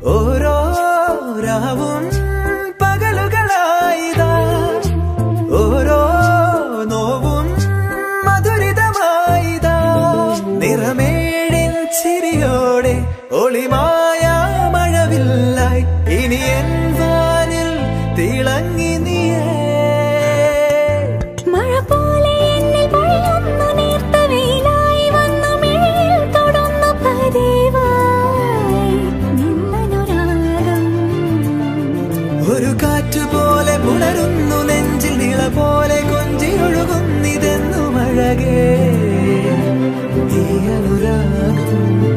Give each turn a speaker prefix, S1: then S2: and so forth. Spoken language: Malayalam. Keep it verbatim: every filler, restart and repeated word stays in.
S1: ഓരോ രാവും പകലുകളായിതാ ഓരോ നോവും മധുരിതമായിതാ നിറമേഴിൻ ചിരിയോടെ ഒളിമായ മഴവില്ലായി ഇനി എൻ വാനിൽ തിളങ്ങി നീയേ
S2: മഴ പോലെ എന്നിൽ പൊഴിയുന്നു നേർത്ത വെയിലായി വന്നു മിഴിയിൽ തൊടുന്നു പതിവായി നിന്നനുരാഗം
S1: ഒരു കാറ്റുപോലെ പുണരുന്നു നെഞ്ചിൽ നിള പോലെ കൊഞ്ചി ഒഴുകുന്നിതെന്നു മഴകേ